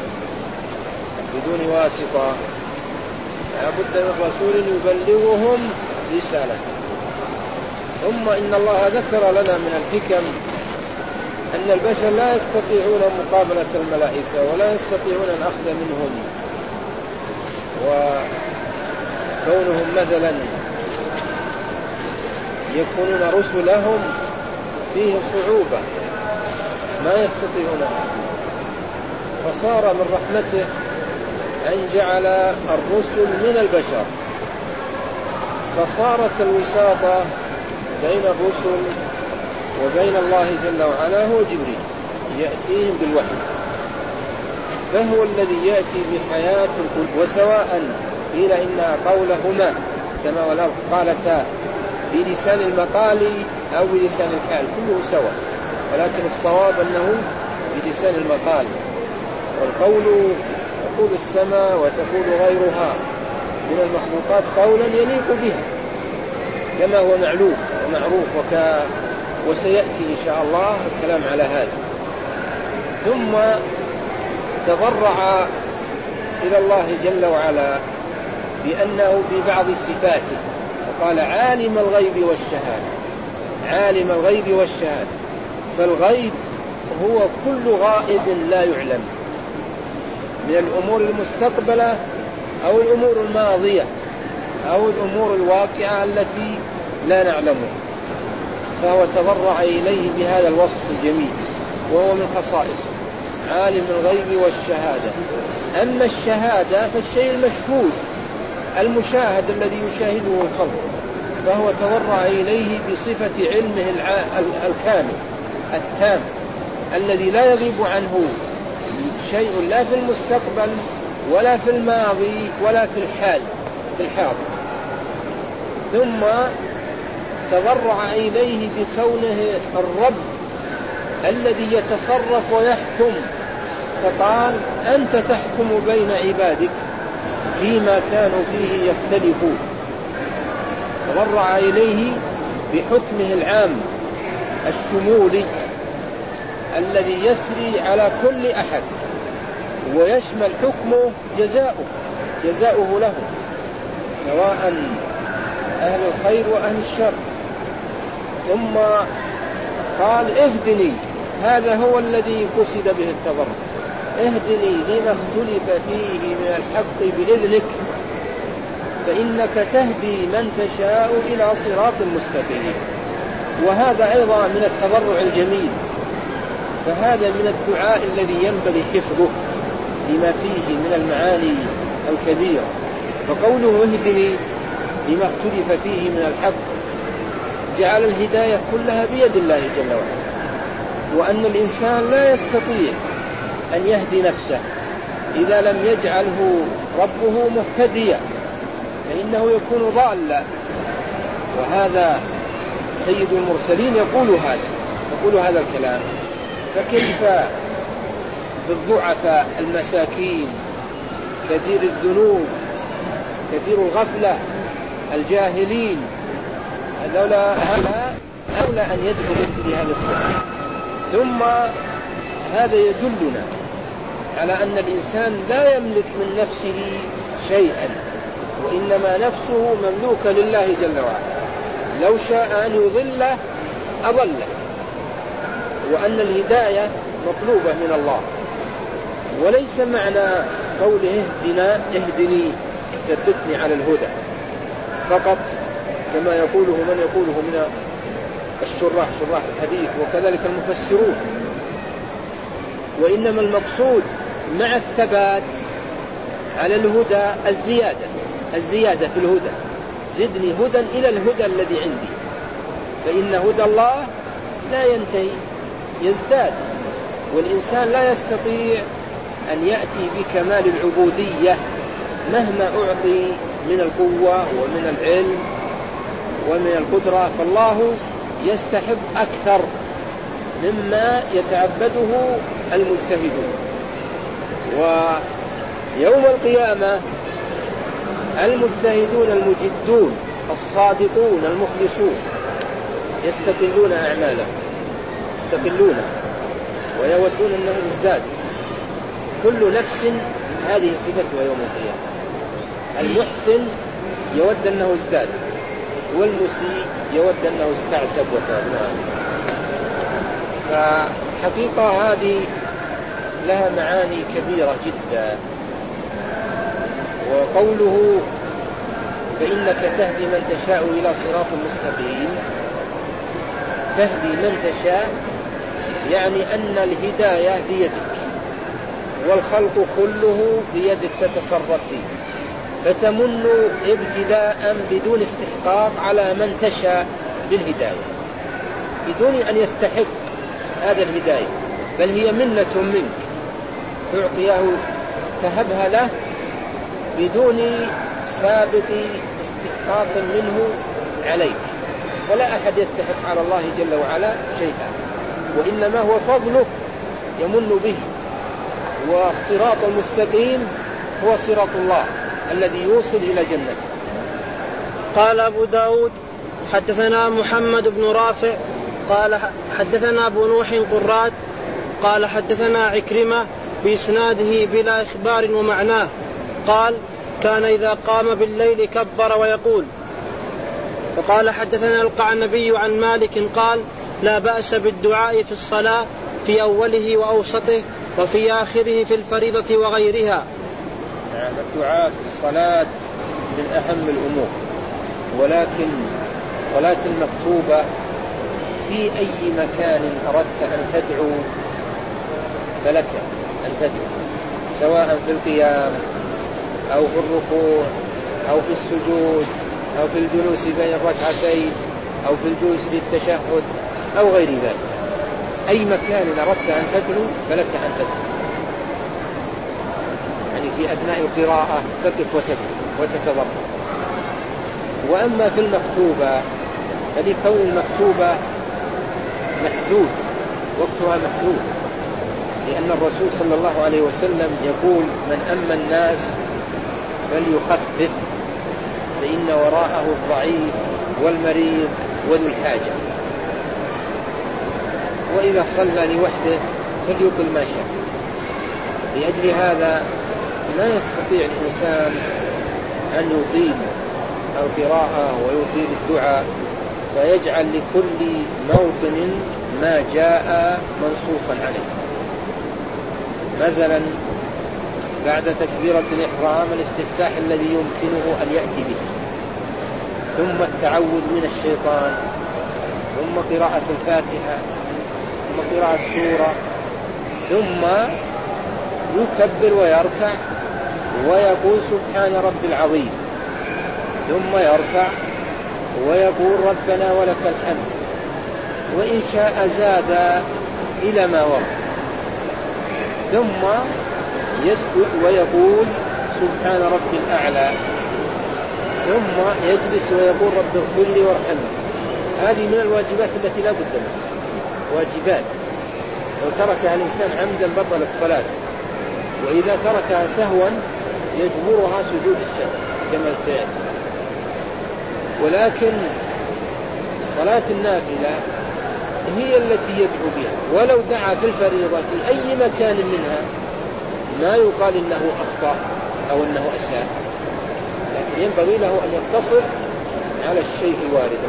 بدون واسطة، لا بد من رسول يبلغهم رسالة. ثم إن الله ذكر لنا من الحكم أن البشر لا يستطيعون مقابلة الملائكة ولا يستطيعون الأخذ منهم، وكونهم مثلا يكونون رسلهم فيه صعوبة ما يستطيعونها، فصار من رحمته أن جعل الرسل من البشر، فصارت الوساطة بين الرسل وبين الله جل وعلا هو جبريل يأتيهم بالوحي، فهو الذي يأتي بحياة القلوب. وسواء قيل إن قولهما السماء والأرض قالتا بلسان المقال أو بلسان الحال كله سواء، ولكن الصواب أنه بلسان المقال، والقول تقول السماء وتقول غيرها من المخلوقات قولا يليق بها كما هو معلوم ومعروف وك... وسيأتي إن شاء الله الكلام على هذا. ثم تضرع إلى الله جل وعلا بأنه ببعض صفاته، وقال عالم الغيب والشهادة، عالم الغيب والشهادة، فالغيب هو كل غائب لا يعلم من الأمور المستقبلة أو الأمور الماضية أو الأمور الواقعة التي لا نعلمها، فهو تضرع إليه بهذا الوصف الجميل وهو من خصائصه. عالم الغيب والشهادة. أما الشهادة فالشيء المشهود المشاهد الذي يشاهده الخلق، فهو تورع إليه بصفة علمه الكامل التام الذي لا يغيب عنه شيء لا في المستقبل ولا في الماضي ولا في الحال في الحاضر. ثم تضرع إليه بكونه الرب الذي يتصرف ويحكم، فقال أنت تحكم بين عبادك فيما كانوا فيه يختلفون. تضرع إليه بحكمه العام الشمولي الذي يسري على كل أحد، ويشمل حكمه جزاؤه جزاؤه له سواء أهل الخير وأهل الشر. ثم قال اهدني، هذا هو الذي قصد به التضرع، اهدني لما اختلف فيه من الحق بإذنك فإنك تهدي من تشاء إلى صراط مستقيم. وهذا أيضا من التضرع الجميل، فهذا من الدعاء الذي ينبغي حفظه لما فيه من المعاني الكبيرة. فقوله اهدني لما اختلف فيه من الحق جعل الهداية كلها بيد الله جل وعلا، وأن الإنسان لا يستطيع أن يهدي نفسه إذا لم يجعله ربه مهتديا، فإنه يكون ضالا. وهذا سيد المرسلين يقول هذا يقول هذا الكلام. فكيف بالضعفاء المساكين كثير الذنوب كثير الغفلة الجاهلين؟ هذولا أولى أن يدخلوا في هذا الطريق. ثم هذا يدلنا على أن الإنسان لا يملك من نفسه شيئا، وإنما نفسه مملوكة لله جل وعلا، لو شاء أن يضله أضله، وأن الهداية مطلوبة من الله. وليس معنى قوله اهدنا اهدني ثبتني على الهدى فقط كما يقوله من يقوله من الشراح شراح الحديث وكذلك المفسرون، وإنما المقصود مع الثبات على الهدى الزيادة الزيادة في الهدى، زدني هدى إلى الهدى الذي عندي، فإن هدى الله لا ينتهي يزداد، والإنسان لا يستطيع أن يأتي بكمال العبودية مهما أعطي من القوة ومن العلم ومن القدرة، فالله يستحق أكثر مما يتعبده المجتهدون. ويوم القيامة المجتهدون المجدون الصادقون المخلصون يستقلون أعمالهم يستقلون ويودون أنهم ازداد. كل نفس هذه صفتها يوم القيامة، المحسن يود أنه ازداد، والمسيء يود أنه استعتب وتاب. فحقيقة هذه لها معاني كبيرة جدا. وقوله فإنك تهدي من تشاء إلى صراط مستقيم، تهدي من تشاء يعني أن الهداية بيدك، والخلق كله بيدك تتصرف فيه، فتمن ابتداء بدون استحقاق على من تشاء بالهداية بدون أن يستحق هذا الهداية، بل هي منة منك تعطيه تهبها له بدون سابق استحقاق منه عليك. ولا أحد يستحق على الله جل وعلا شيئا، وإنما هو فضله يمن به. والصراط المستقيم هو صراط الله الذي يوصل إلى جنته.
قال أبو داود حدثنا محمد بن رافع قال حدثنا أبو نوح قراد قال حدثنا عكرمة بإسناده بلا إخبار ومعناه قال كان إذا قام بالليل كبر ويقول. وقال حدثنا القعنبي عن مالك قال لا بأس بالدعاء في الصلاة في أوله وأوسطه وفي آخره في الفريضة وغيرها.
نعم، الدعاء في الصلاة من أهم الأمور، ولكن الصلاة المكتوبة في أي مكان أردت أن تدعو فلك، أن تدعو، سواء في القيام أو في الركوع أو في السجود أو في الجلوس بين الركعتين أو في الجلوس للتشهد أو غير ذلك. أي مكان أردت أن تدعو فلك أن تدعو، يعني في أثناء القراءة تقف وتدعو وتتضرع. وأما في المكتوبة فلكون المكتوبة محدود، وقتها محدود، لأن الرسول صلى الله عليه وسلم يقول: من أما الناس فليخفف فإن وراءه الضعيف والمريض وذو الحاجة، وإذا صلى لوحده فليطل ما شاء. لأجل هذا لا يستطيع الإنسان أن يطيل القراءة ويطيل الدعاء، فيجعل لكل موطن ما جاء منصوصا عليه. مثلا بعد تكبيرة الإحرام الاستفتاح الذي يمكنه أن يأتي به، ثم التعوذ من الشيطان، ثم قراءة الفاتحة، ثم قراءة السورة، ثم يكبر ويركع ويقول سبحان رب العظيم، ثم يرفع ويقول ربنا ولك الحمد، وإن شاء زاد إلى ما ورد، ثم يسجد ويقول سبحان رب الأعلى، ثم يجلس ويقول رب اغفر لي وارحمني. هذه من الواجبات التي لا بد منها، واجبات لو تركها الإنسان عمدا بطل الصلاة، وإذا تركها سهوا يجبرها سجود السهو كما سيأتي. ولكن صلاة النافلة هي التي يدعو بها، ولو دعا في الفريضة في أي مكان منها ما يقال إنه أخطأ أو أنه أساء، لكن ينبغي له أن يقتصر على الشيء الوارد.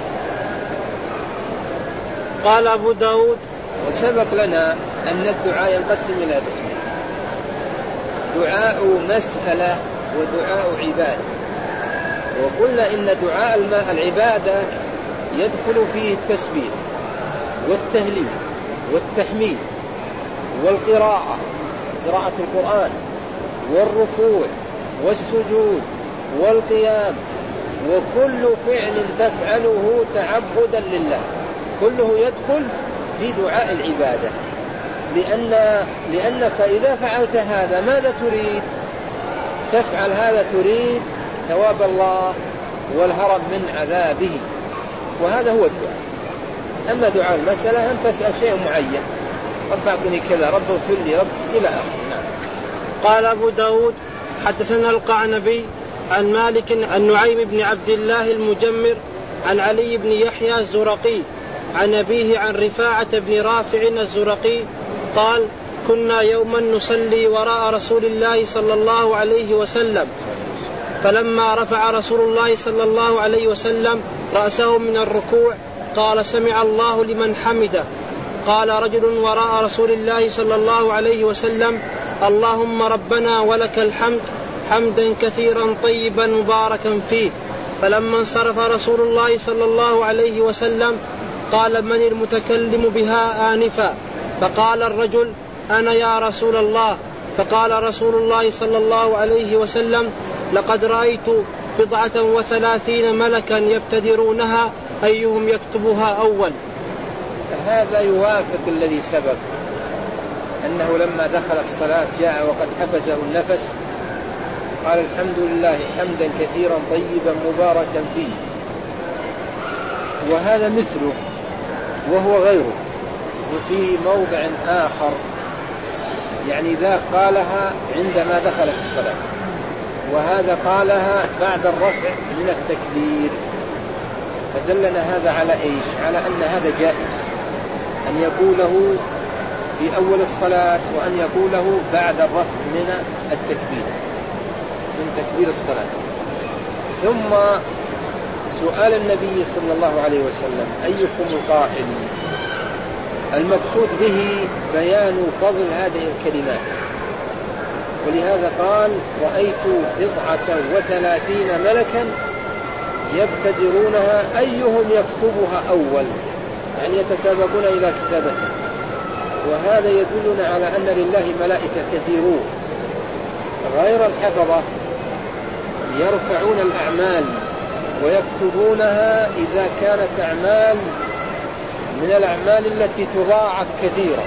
قال أبو داود:
وسبق لنا أن الدعاء ينقسم إلى قسمين: دعاء مسألة ودعاء عبادة. وقلنا إن دعاء العبادة يدخل فيه التسبيح والتهليل والتحميد والقراءة، قراءة القرآن، والركوع والسجود والقيام، وكل فعل تفعله تعبدا لله كله يدخل في دعاء العبادة. لأن لأنك إذا فعلت هذا ماذا تريد؟ تفعل هذا تريد ثواب الله والهرب من عذابه، وهذا هو الدعاء. أما دعاء المسألة أن تسأل شيء معين، رب أعطني كذا، رب اغفر لي، رب إلى آخره. نعم.
قال أبو داود: حدثنا القعنبي عن مالك عن نعيم بن عبد الله المجمر عن علي بن يحيى الزرقي عن أبيه عن رفاعة بن رافع الزرقي قال: كنا يوما نصلي وراء رسول الله صلى الله عليه وسلم، فلما رفع رسول الله صلى الله عليه وسلم رأسه من الركوع قال: سمع الله لمن حمده. قال رجل وراء رسول الله صلى الله عليه وسلم: اللهم ربنا ولك الحمد حمدا كثيرا طيبا مباركا فيه. فلما انصرف رسول الله صلى الله عليه وسلم قال: من المتكلم بها آنفا؟ فقال الرجل: أنا يا رسول الله. فقال رسول الله صلى الله عليه وسلم: لقد رأيت بضعة وثلاثين ملكا يبتدرونها أيهم يكتبها أول.
هذا يوافق الذي سبق، أنه لما دخل الصلاة جاء وقد حفزه النفس قال: الحمد لله حمدا كثيرا طيبا مباركا فيه. وهذا مثله وهو غيره. وفي موضع آخر يعني ذا قالها عندما دخل في الصلاة، وهذا قالها بعد الرفع من التكبير، فدلنا هذا على إيش؟ على أن هذا جائز أن يقوله في أول الصلاة وأن يقوله بعد الرفع من التكبير من تكبير الصلاة. ثم سؤال النبي صلى الله عليه وسلم: أيكم القائل؟ المقصود به بيان فضل هذه الكلمات، ولهذا قال: رأيت بضعة وثلاثين ملكا يبتدرونها أيهم يكتبها أول، يعني يتسابقون إلى كتابتها. وهذا يدلنا على أن لله ملائكة كثيرون غير الحفظة يرفعون الأعمال ويكتبونها إذا كانت أعمال من الأعمال التي تضاعف كثيرا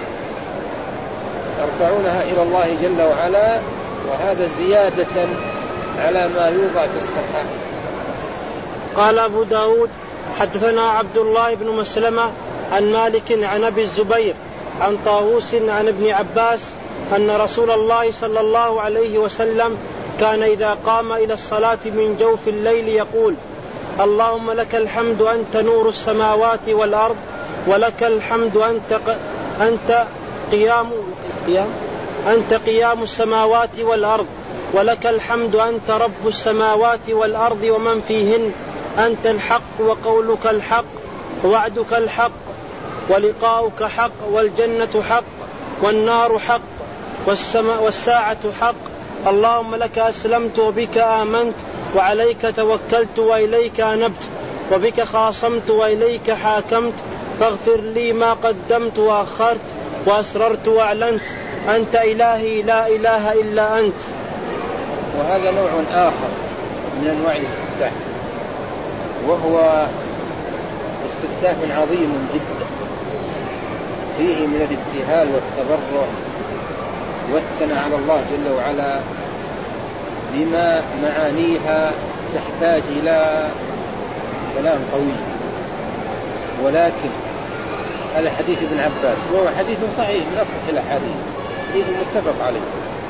يرفعونها إلى الله جل وعلا، وهذا زيادة على ما يوضع في الصحة.
قال أبو داود حدثنا عبد الله بن مسلمة عن مالك عن أبي الزبير عن طاووس عن ابن عباس أن رسول الله صلى الله عليه وسلم كان إذا قام إلى الصلاة من جوف الليل يقول: اللهم لك الحمد أنت نور السماوات والأرض، ولك الحمد أنت, أنت, قيام, أنت قيام السماوات والأرض، ولك الحمد أنت رب السماوات والأرض ومن فيهن، أنت الحق وقولك الحق ووعدك الحق ولقاؤك حق والجنة حق والنار حق والساعة حق، اللهم لك أسلمت وبك آمنت وعليك توكلت وإليك أنبت وبك خاصمت وإليك حاكمت، فاغفر لي ما قدمت وأخرت وأسررت وأعلنت، أنت إلهي لا إله إلا أنت.
وهذا نوع آخر من أنواع الاستفتاح، وهو استفتاح عظيم جدا فيه من الابتهال والتضرع والثناء على الله جل وعلا بما معانيها تحتاج إلى كلام طويل. ولكن هذا حديث ابن عباس وهو حديث صحيح من أصح الأحاديث، حديث متفق عليه.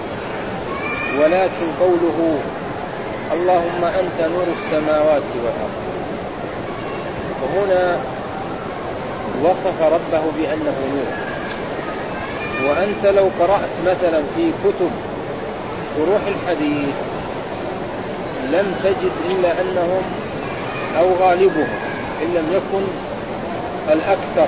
ولكن قوله اللهم أنت نور السماوات والأرض، وهنا وصف ربه بأنه نور. وأنت لو قرأت مثلا في كتب شروح الحديث لم تجد إلا أنهم أو غالبهم إن لم يكن الأكثر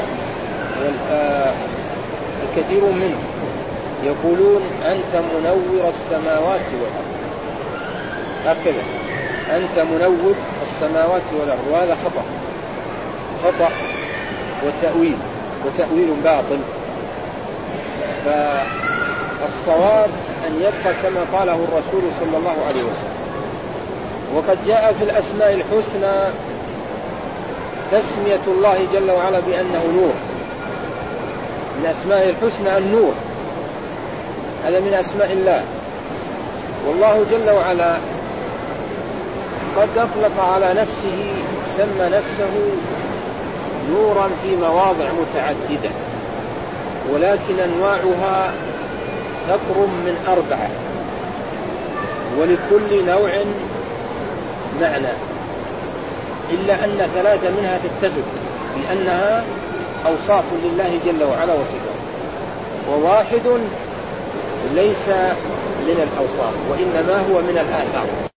والكثير منهم يقولون أنت منور السماوات والأرض، هكذا أنت منور السماوات والأرض، وهذا خطأ خطأ وتأويل وتأويل باطل. فالصواب أن يبقى كما قاله الرسول صلى الله عليه وسلم. وقد جاء في الأسماء الحسنى تسمية الله جل وعلا بأنه نور، من أسماء الحسنى النور، هذا من أسماء الله. والله جل وعلا قد أطلق على نفسه سمى نفسه نورا في مواضع متعددة، ولكن أنواعها تقرب من أربعة، ولكل نوع معنى، إلا أن ثلاثة منها تتفق بأنها أوصاف لله جل وعلا وصفاته، وواحد ليس من الأوصاف وإنما هو من الآثار.